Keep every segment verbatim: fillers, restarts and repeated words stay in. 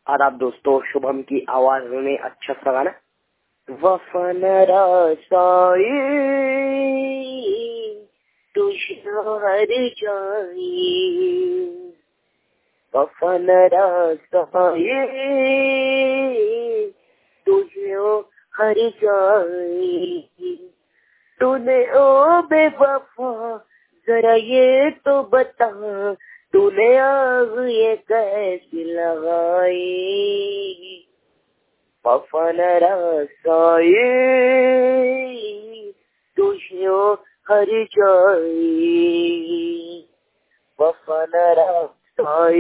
आदाब दोस्तों, शुभम की आवाज में अच्छा सा गाना। वफन रासाई तुझो हर जाई, वफन रासाई तुझो हर जाई। तूने ओ बेवफा जरा ये तो बता, तूने आग ये कैसी लगाई। वफन रासाई तुझो हर जाई, वफन रासाई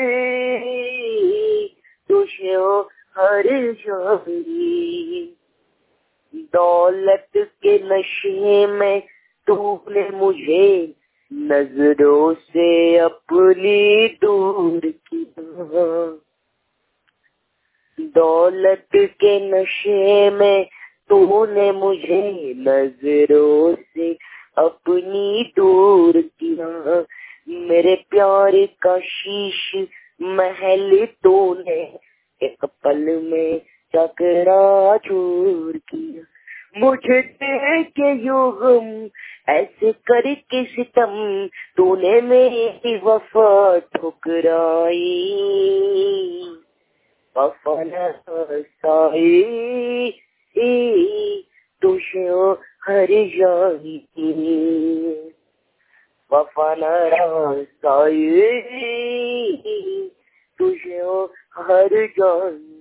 तुझो हर जाई। दौलत के नशे में तूने मुझे नजरों से अपनी दूर किया, दौलत के नशे में तूने मुझे नजरों से अपनी दूर किया। मेरे प्यार का शीश महल तूने एक पल में चकरा चूर किया। मुझे देख के यूं गम ऐसे करके सितम, तूने मेरी वफा ठुकराई। वफन रासाई तुझो हर जाई, वफन रासाई तुझो हर जाई।